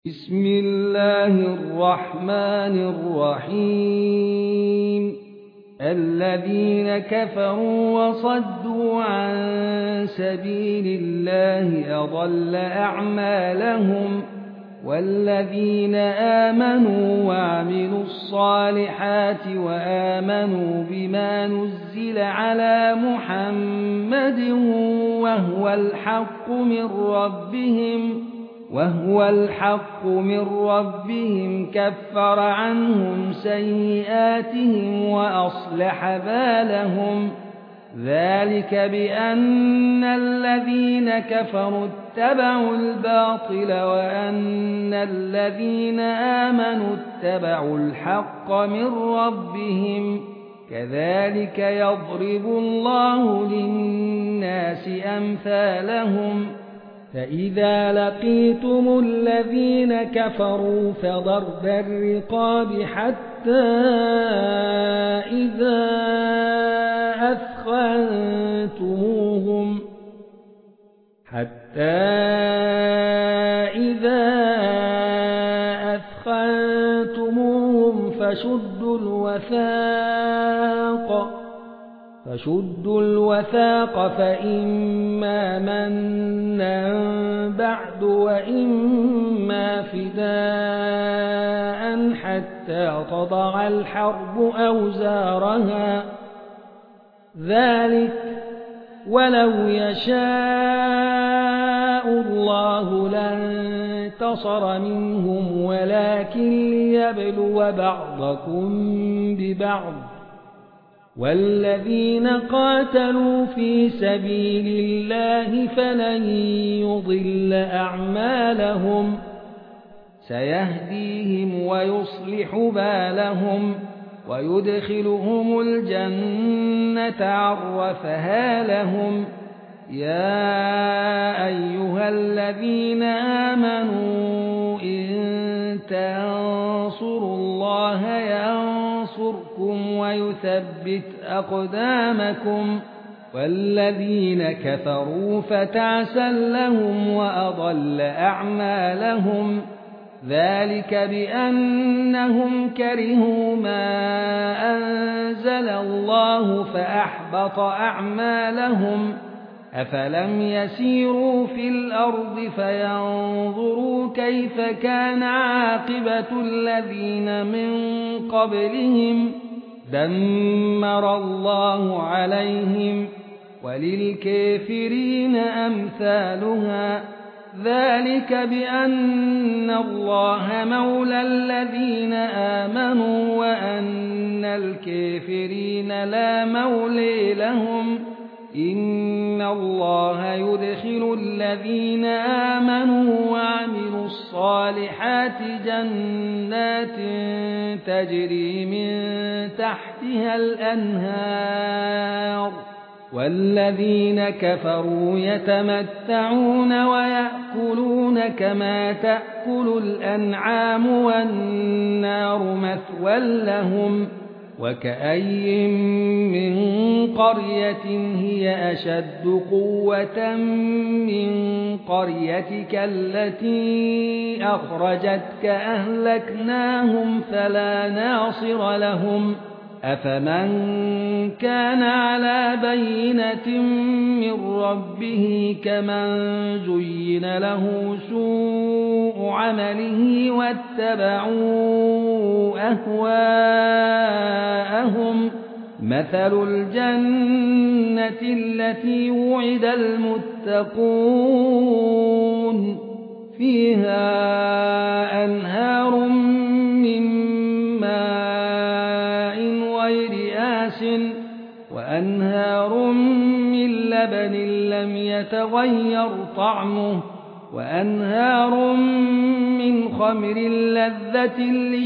بسم الله الرحمن الرحيم الذين كفروا وصدوا عن سبيل الله أضل أعمالهم والذين آمنوا وعملوا الصالحات وآمنوا بما نزل على محمد وهو الحق من ربهم كفر عنهم سيئاتهم وأصلح بالهم ذلك بأن الذين كفروا اتبعوا الباطل وأن الذين آمنوا اتبعوا الحق من ربهم كذلك يضرب الله للناس أمثالهم فإذا لقيتم الذين كفروا فضرب الرقاب حتى إذا أثخنتموهم فشدوا الوثاق فإما منا بعد وإما فداء حتى تضع الحرب أوزارها ذلك ولو يشاء الله لانتصر منهم ولكن ليبلو بعضكم ببعض والذين قاتلوا في سبيل الله فلن يضل أعمالهم سيهديهم ويصلح بالهم ويدخلهم الجنة عرفها لهم يا أيها الذين آمنوا إن تنصروا الله ينصركم ويثبت أقدامكم والذين كفروا فتعسا لهم وأضل أعمالهم ذلك بأنهم كرهوا ما أنزل الله فأحبط أعمالهم أفلم يسيروا في الأرض فينظروا كيف كان عاقبة الذين من قبلهم دمر الله عليهم وللكافرين أمثالها ذلك بأن الله مولى الذين آمنوا وأن الكافرين لا مولى لهم إن الله يدخل الذين آمنوا وعملوا الصالحات جنات تجري من تحتها الأنهار والذين كفروا يتمتعون ويأكلون كما تأكل الأنعام والنار مثوى لهم وكأي من قرية هي أشد قوة من قريتك التي أخرجتك أهلكناهم فلا ناصر لهم أفمن كان على بينة من ربه كمن زين له سوء عمله واتبعوا أهواءهم مثل الجنة التي وعد المتقون فيها أنهار من ماء غير آسٍ وأنهار من لبن لم يتغير طعمه وأنهار من خمر لذة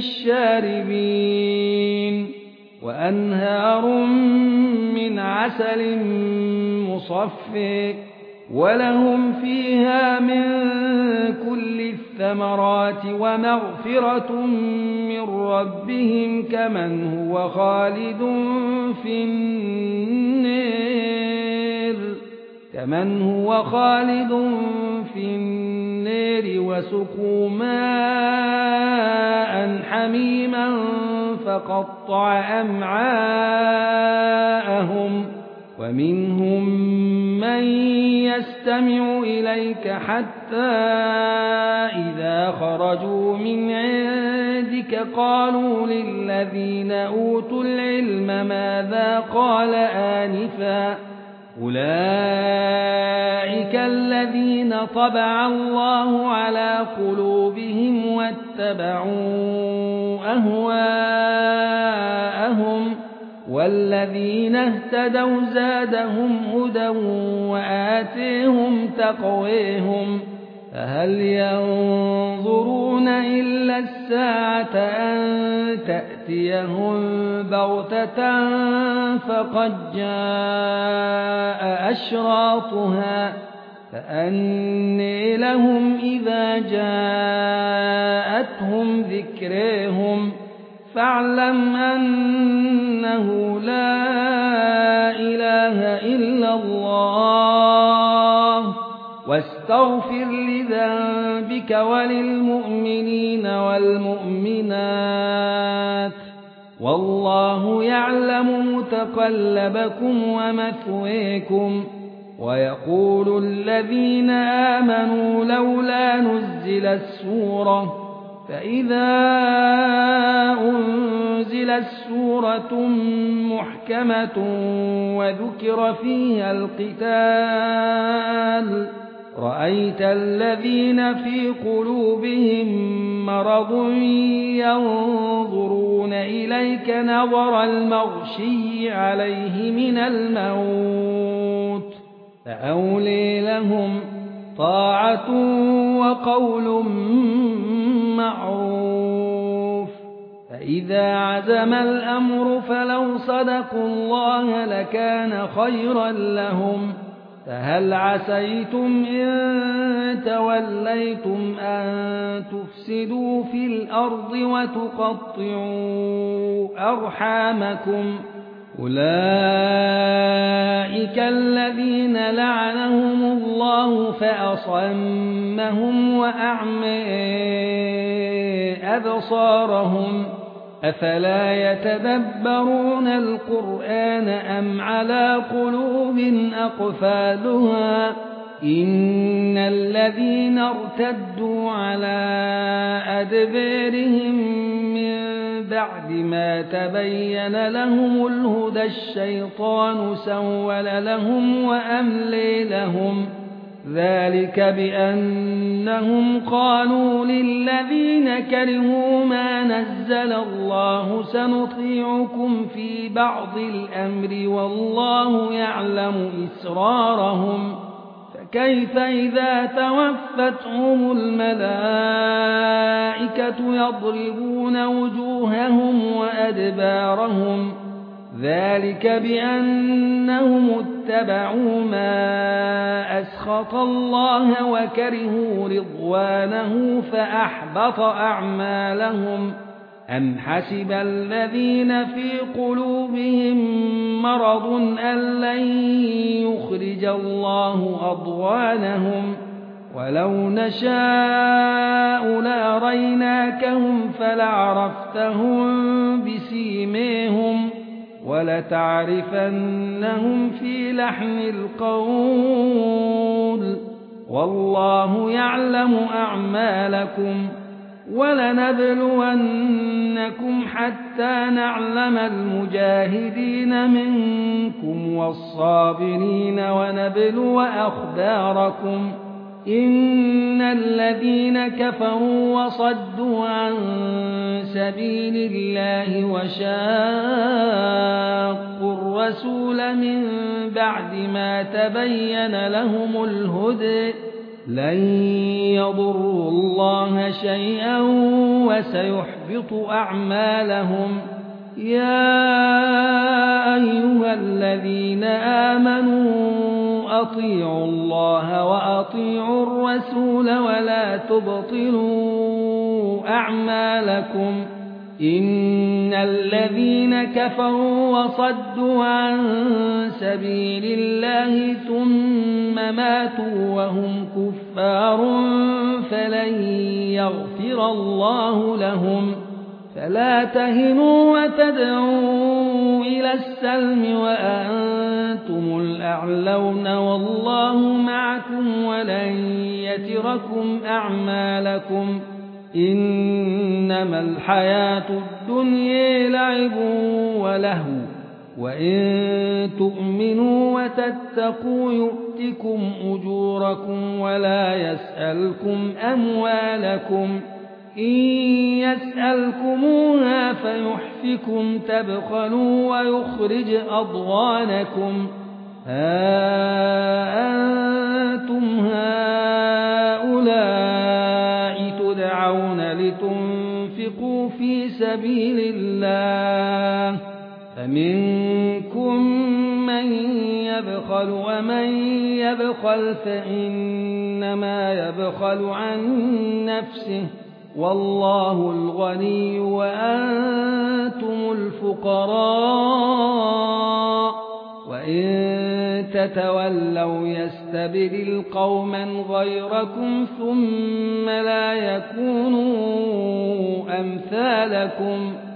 للشاربين وأنهار من عسل مصفى ولهم فيها من كل الثمرات ومغفرة من ربهم كمن هو خالد في النار وسقوا ماء حميما فقطع أمعاءهم ومنهم من يستمع إليك حتى إذا خرجوا من عندك قالوا للذين أوتوا العلم ماذا قال آنفا أولئك الذين طبع الله على قلوبهم واتبعوا أهواءهم والذين اهتدوا زادهم هدى وآتيهم تقويهم فهل ينظرون إلا الساعة أن تأتيهم بغتة فقد جاء أشراطها فأني لهم إذا جاءتهم ذكرهم فاعلم أنه لا إله إلا الله واستغفر لذنبك وللمؤمنين والمؤمنات والله يعلم متقلبكم ومثويكم ويقول الذين آمنوا لولا نزلت سورة فإذا أنزلت سورة محكمة وذكر فيها القتال رأيت الذين في قلوبهم مرض ينظرون إليك نظر المغشي عليه من الموت فأولي لهم طاعة وقول معروف فإذا عزم الأمر فلو صدقوا الله لكان خيرا لهم فهل عسيتم إن توليتم أن تفسدوا في الأرض وتقطعوا أرحامكم أولئك الذين لعنهم الله فأصمهم وأعمى أبصارهم أفلا يتدبرون القرآن أم على قلوب أقفالها إن الذين ارتدوا على أدبارهم من بعد ما تبين لهم الهدى الشيطان سول لهم وأملي لهم ذلك بأنهم قالوا للذين كرهوا ما نزل الله سنطيعكم في بعض الأمر والله يعلم إسرارهم فكيف إذا توفتهم الملائكة يضربون وجوههم وأدبارهم ذلك بأنهم اتبعوا ما أسخط الله وكرهوا رضوانه فأحبط أعمالهم أم حسب الذين في قلوبهم مرض أن لن يخرج الله أضغانهم ولو نشاء لأريناكهم فلعرفتهم بسيميهم ولتعرفنهم في لحن القول والله يعلم أعمالكم ولنبلونكم حتى نعلم المجاهدين منكم والصابرين ونبلو أخباركم إن الذين كفروا وصدوا عن سبيل الله وشاقوا الرسول من بعد ما تبين لهم الهدى لن يضروا الله شيئا وسيحبط أعمالهم يا أيها الذين آمنوا أطيعوا الله وأطيعوا الرسول ولا تبطلوا أعمالكم إن الذين كفروا وصدوا عن سبيل الله ثم ماتوا وهم كفار فلن يغفر الله لهم فلا تهنوا وتدعوا إلى السلم وأنتم الأعلون والله معكم ولن يتركم أعمالكم إنما الحياة الدنيا لعب ولهو وإن تؤمنوا وتتقوا يؤتكم أجوركم ولا يسألكم أموالكم إن يسألكموها فيحفكم تبخلوا ويخرج أضغانكم أنتم هؤلاء تدعون لتنفقوا في سبيل الله فمنكم من يبخل ومن يبخل فإنما يبخل عن نفسه والله الغني وأنتم الفقراء وإن تتولوا يستبدل قوما غيركم ثم لا يكونوا أمثالكم